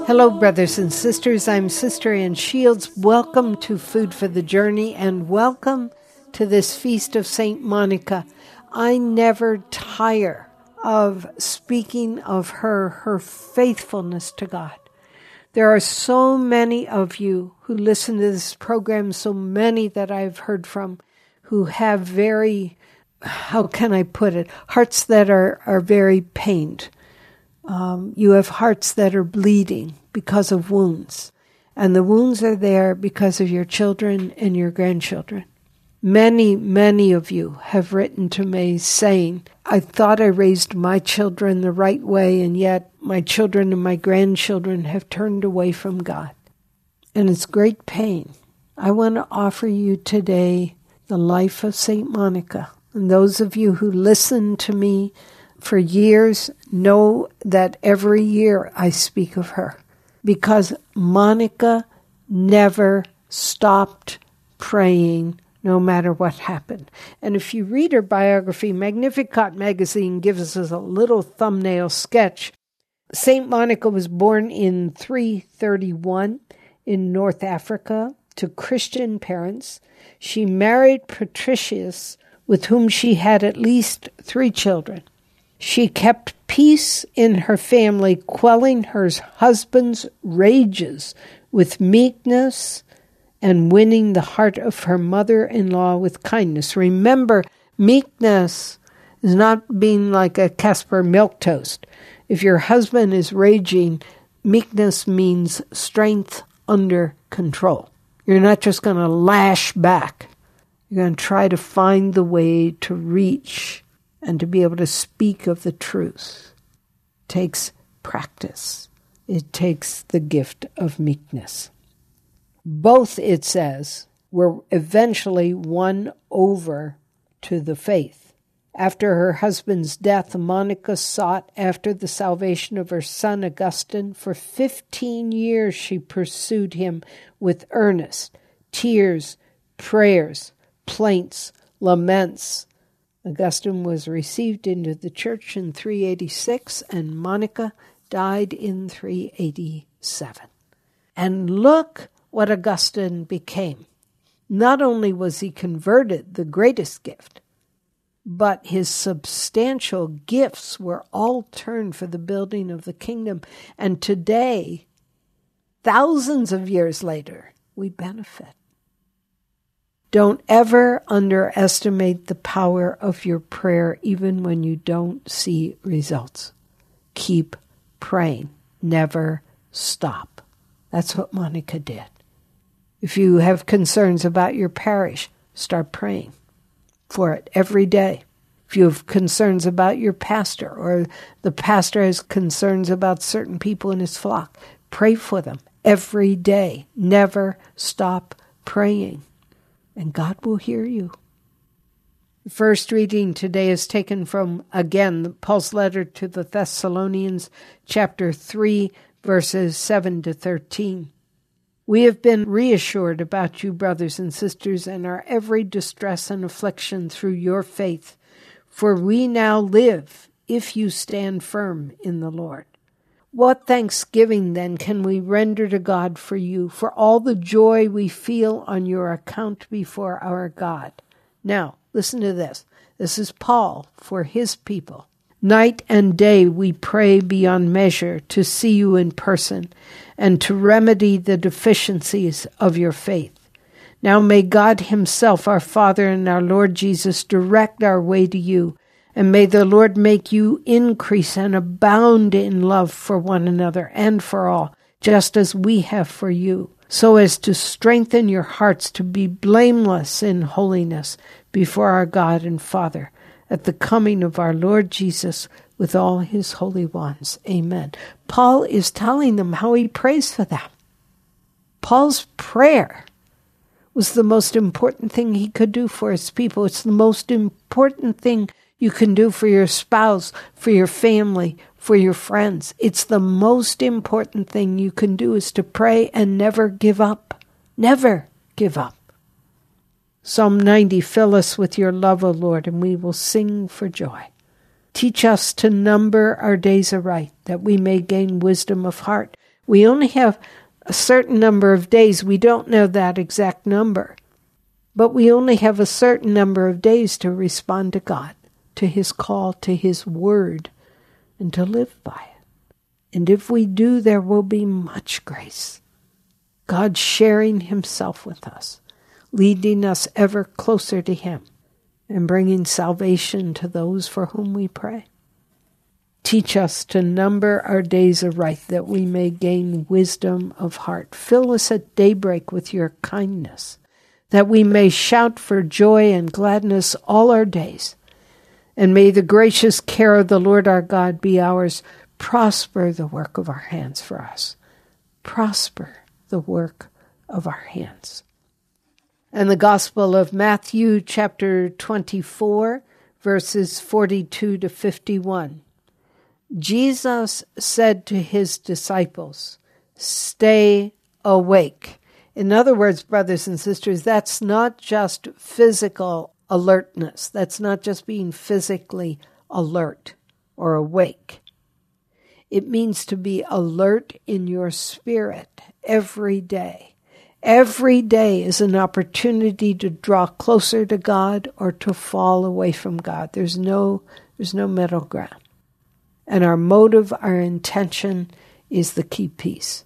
Hello, brothers and sisters. I'm Sister Ann Shields. Welcome to Food for the Journey and welcome to this Feast of St. Monica. I never tire of speaking of her faithfulness to God. There are so many of you who listen to this program, so many that I've heard from who have very, how can I put it, hearts that are very pained. You have hearts that are bleeding because of wounds, and the wounds are there because of your children and your grandchildren. Many of you have written to me saying, I thought I raised my children the right way, and yet my children and my grandchildren have turned away from God. And it's great pain. I want to offer you today the life of St. Monica. And those of you who listen to me for years know that every year I speak of her, because Monica never stopped praying no matter what happened. And if you read her biography, Magnificat magazine gives us a little thumbnail sketch. St. Monica was born in 331 in North Africa to Christian parents. She married Patricius, with whom she had at least 3 children. She kept peace in her family, quelling her husband's rages with meekness and winning the heart of her mother-in-law with kindness. Remember, meekness is not being like a Casper milquetoast. If your husband is raging, meekness means strength under control. You're not just going to lash back. You're going to try to find the way to reach and to be able to speak of the truth. It takes practice. It takes the gift of meekness. Both, it says, were eventually won over to the faith. After her husband's death, Monica sought after the salvation of her son Augustine. For 15 years she pursued him with earnest tears, prayers, plaints, laments. Augustine was received into the church in 386, and Monica died in 387. And look what Augustine became. Not only was he converted, the greatest gift, but his substantial gifts were all turned for the building of the kingdom. And today, thousands of years later, we benefit. Don't ever underestimate the power of your prayer, even when you don't see results. Keep praying. Never stop. That's what Monica did. If you have concerns about your parish, start praying for it every day. If you have concerns about your pastor, or the pastor has concerns about certain people in his flock, pray for them every day. Never stop praying, and God will hear you. The first reading today is taken from, again, Paul's letter to the Thessalonians, chapter 3, verses 7 to 13. We have been reassured about you, brothers and sisters, and our every distress and affliction through your faith. For we now live, if you stand firm in the Lord. What thanksgiving, then, can we render to God for you, for all the joy we feel on your account before our God? Now, listen to this. This is Paul for his people. Night and day we pray beyond measure to see you in person and to remedy the deficiencies of your faith. Now may God himself, our Father and our Lord Jesus, direct our way to you, and may the Lord make you increase and abound in love for one another and for all, just as we have for you, so as to strengthen your hearts to be blameless in holiness before our God and Father, at the coming of our Lord Jesus with all his holy ones. Amen. Paul is telling them how he prays for them. Paul's prayer was the most important thing he could do for his people. It's the most important thing you can do for your spouse, for your family, for your friends. It's the most important thing you can do is to pray and never give up. Never give up. Psalm 90, fill us with your love, O Lord, and we will sing for joy. Teach us to number our days aright, that we may gain wisdom of heart. We only have a certain number of days. We don't know that exact number. But we only have a certain number of days to respond to God, to His call, to His word, and to live by it. And if we do, there will be much grace. God sharing Himself with us, leading us ever closer to Him, and bringing salvation to those for whom we pray. Teach us to number our days aright, that we may gain wisdom of heart. Fill us at daybreak with your kindness, that we may shout for joy and gladness all our days. And may the gracious care of the Lord our God be ours. Prosper the work of our hands for us. Prosper the work of our hands. And the Gospel of Matthew, chapter 24, verses 42 to 51. Jesus said to His disciples, "Stay awake." In other words, brothers and sisters, that's not just physical alertness. That's not just being physically alert or awake. It means to be alert in your spirit every day. Every day is an opportunity to draw closer to God or to fall away from God. There's no middle ground. And our motive, our intention is the key piece.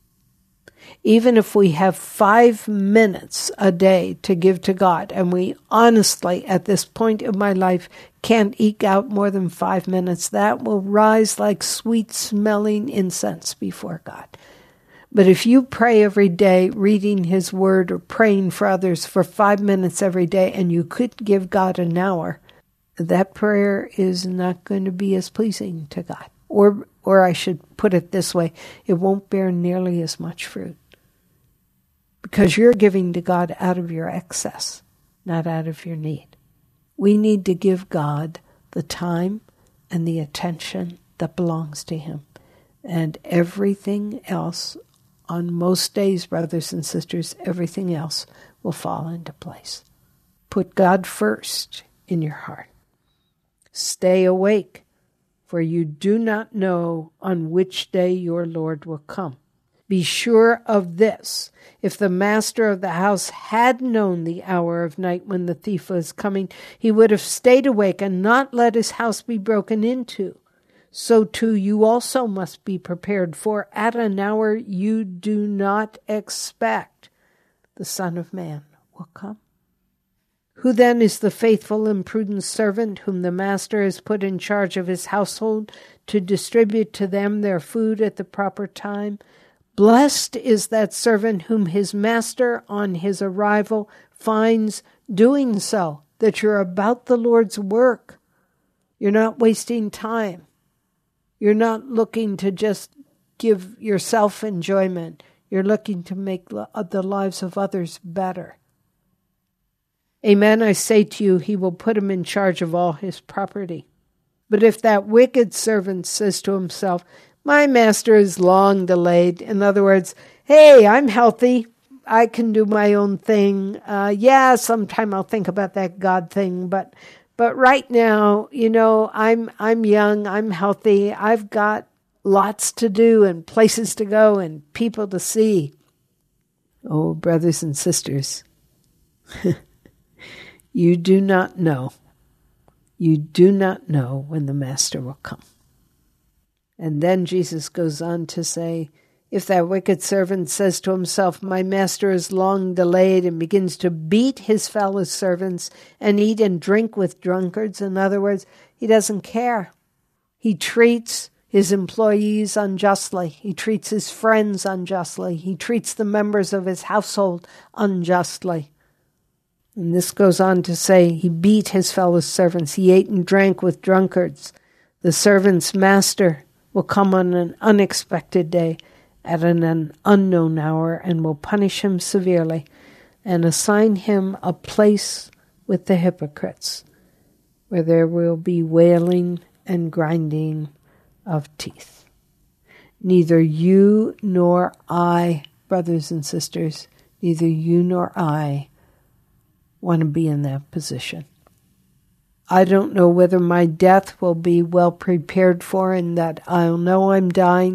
Even if we have 5 minutes a day to give to God, and we honestly, at this point of my life, can't eke out more than 5 minutes, that will rise like sweet-smelling incense before God. But if you pray every day, reading His Word or praying for others for 5 minutes every day, and you could give God an hour, that prayer is not going to be as pleasing to God. Or I should put it this way, it won't bear nearly as much fruit. Because you're giving to God out of your excess, not out of your need. We need to give God the time and the attention that belongs to Him. And everything else, on most days, brothers and sisters, everything else will fall into place. Put God first in your heart. Stay awake, for you do not know on which day your Lord will come. Be sure of this: if the master of the house had known the hour of night when the thief was coming, he would have stayed awake and not let his house be broken into. So too you also must be prepared, for at an hour you do not expect the Son of Man will come. Who then is the faithful and prudent servant whom the master has put in charge of his household to distribute to them their food at the proper time? Blessed is that servant whom his master on his arrival finds doing so, that you're about the Lord's work. You're not wasting time. You're not looking to just give yourself enjoyment. You're looking to make the lives of others better. Amen, I say to you, He will put him in charge of all his property. But if that wicked servant says to himself, my master is long delayed, in other words, hey, I'm healthy, I can do my own thing. Sometime I'll think about that God thing, but right now, I'm young, I'm healthy, I've got lots to do and places to go and people to see. Oh, brothers and sisters, you do not know. You do not know when the Master will come. And then Jesus goes on to say, if that wicked servant says to himself, my master is long delayed, and begins to beat his fellow servants and eat and drink with drunkards, in other words, he doesn't care. He treats his employees unjustly. He treats his friends unjustly. He treats the members of his household unjustly. And this goes on to say, he beat his fellow servants. He ate and drank with drunkards. The servant's master will come on an unexpected day at an unknown hour and will punish him severely and assign him a place with the hypocrites, where there will be wailing and grinding of teeth. Neither you nor I, brothers and sisters, neither you nor I want to be in that position. I don't know whether my death will be well prepared for, and that I'll know I'm dying,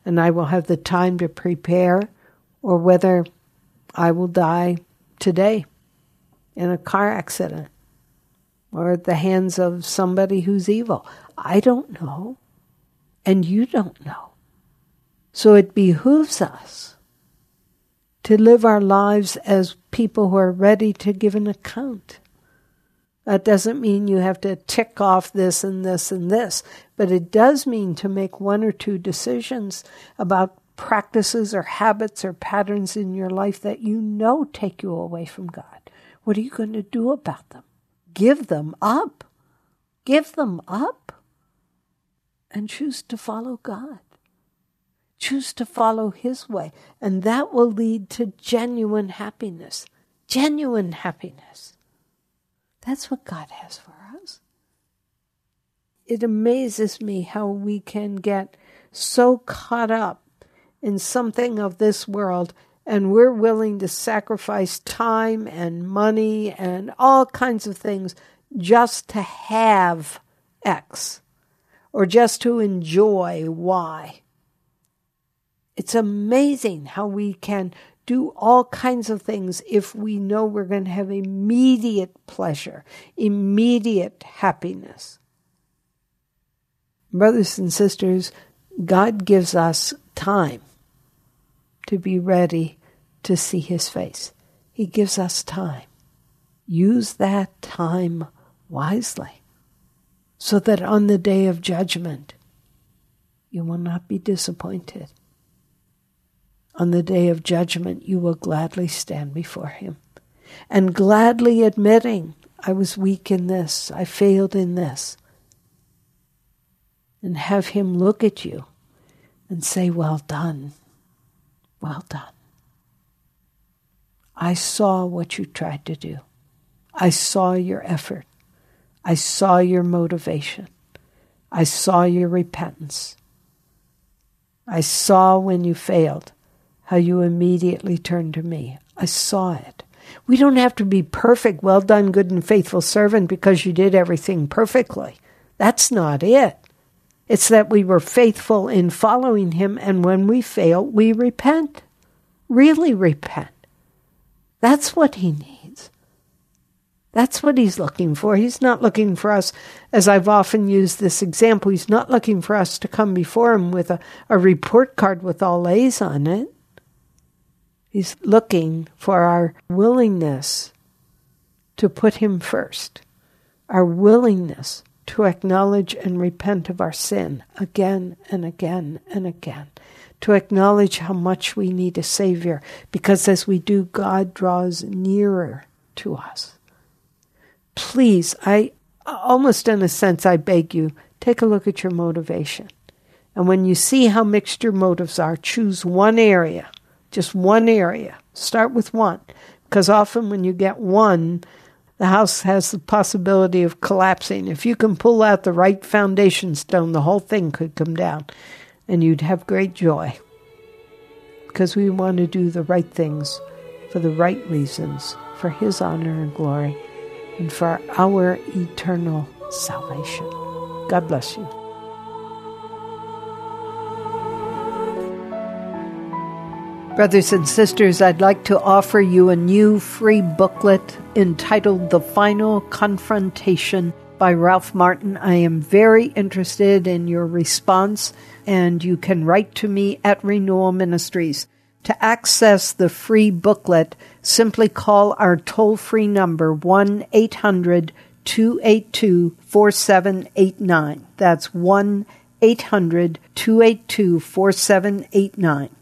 and I will have the time to prepare, or whether I will die today in a car accident or at the hands of somebody who's evil. I don't know, and you don't know. So it behooves us to live our lives as people who are ready to give an account. That doesn't mean you have to tick off this and this and this, but it does mean to make one or two decisions about practices or habits or patterns in your life that you know take you away from God. What are you going to do about them? Give them up. Give them up. And choose to follow God. Choose to follow His way. And that will lead to genuine happiness. Genuine happiness. That's what God has for us. It amazes me how we can get so caught up in something of this world, and we're willing to sacrifice time and money and all kinds of things just to have X or just to enjoy Y. It's amazing how we can do all kinds of things if we know we're going to have immediate pleasure, immediate happiness. Brothers and sisters, God gives us time to be ready to see His face. He gives us time. Use that time wisely so that on the day of judgment, you will not be disappointed. On the day of judgment, you will gladly stand before Him and gladly admitting, I was weak in this, I failed in this, and have Him look at you and say, well done, well done. I saw what you tried to do. I saw your effort. I saw your motivation. I saw your repentance. I saw when you failed, how you immediately turned to me. I saw it. We don't have to be perfect, well done, good and faithful servant because you did everything perfectly. That's not it. It's that we were faithful in following Him, and when we fail, we repent. Really repent. That's what He needs. That's what He's looking for. He's not looking for us, as I've often used this example, He's not looking for us to come before Him with a report card with all A's on it. He's looking for our willingness to put Him first, our willingness to acknowledge and repent of our sin again and again and again, to acknowledge how much we need a Savior, because as we do, God draws nearer to us. Please, I almost in a sense, I beg you, take a look at your motivation. And when you see how mixed your motives are, choose one area. Just one area. Start with one. Because often when you get one, the house has the possibility of collapsing. If you can pull out the right foundation stone, the whole thing could come down. And you'd have great joy. Because we want to do the right things for the right reasons, for His honor and glory, and for our eternal salvation. God bless you. Brothers and sisters, I'd like to offer you a new free booklet entitled The Final Confrontation by Ralph Martin. I am very interested in your response, and you can write to me at Renewal Ministries. To access the free booklet, simply call our toll-free number 1-800-282-4789. That's 1-800-282-4789.